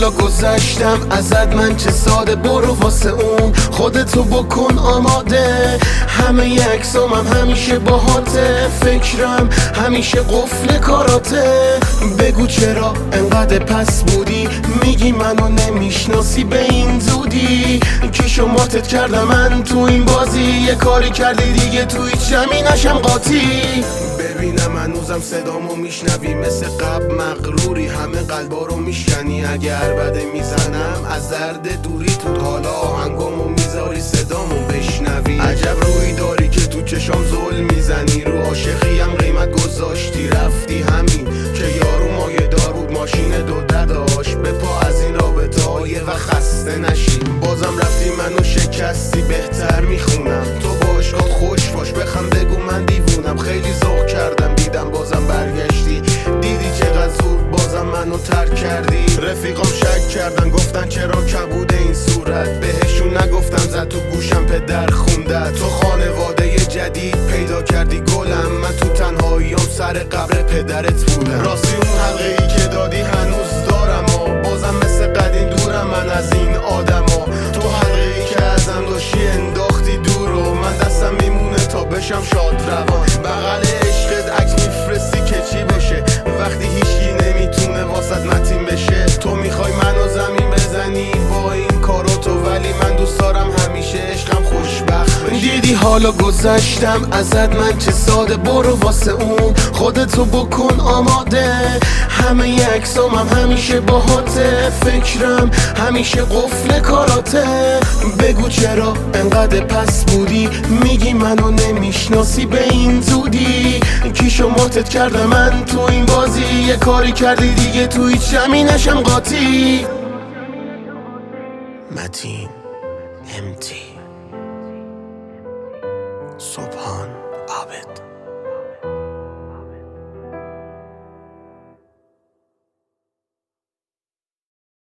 حالا گذشتم ازت، من چه ساده، برو واسه اون خودتو بکن آماده. همه ی عکسامم همیشه باهاته، فکرم همیشه قفل کاراته. بگو چرا انقدر پس بودی، میگی منو نمیشناسی به این زودی. کی شماتت کردم من تو این بازی، یه کاری کردی دیگه تو هیچ جمعی نشم قاطی. ببینم هنوزم صدامو میشنوی، مثل قبل مغروری همه قلبا رو میشکنی. اگه عربده میزنم از زرد دوری تو، حالا آهنگامو میذاری صدامو بشنوی. عجب روی داری که تو چشام زل میزنی، رو عاشقیم قیمت گذاشتی رفتی همین که یارو مایه دار بود ماشین دو دداش. به پا از این رابطه های و خسته نشی، بازم رفتی منو شکستی. بهتر میخونم تو باشگاه خوش باش، بخم بگو من دیوونم. خیلی ذوق کردم دیدم بازم برگشتی، دیدی چقدر زود بازم منو ترک کردی. رفیقام شک کردن گفتن چرا کبوده این صورت، بهشون نگفتم زد تو گوشم پدر خونده. تو خانواده جدید پیدا کردی گلم، من تو تنهاییام سر قبر پدرت بودم. راستی اون حلقه ای که دادی هنوز دارم بازم مثل قدیم دورم من از این آدما. تو حلقه ای که ازم داشتی انداختی دور و من دستم میمونه تا بشم شاد روان. بغل عشقت عکس میفرستی که چی بشه، وقتی هیچکی نمیتونه واسط متین بشه. تو میخوای منو زمین بزنی با این کاراتو، ولی من دوست دارم همیشه عشقم خوشبخت بشه. دیدی حالا گذشتم ازت، من چه ساده، برو واسه اون خودتو بکن آماده. همه ی عکسامم همیشه باهاته، فکرم همیشه قفل کاراته. بگو چرا انقدر پس بودی، میگی منو نمیشناسی به این زودی. کی شماتت کردم من تو این بازی، یه کاری کردی دیگه تو هیچ جمعی نشم قاطی. متین امتی، سبحان عابد.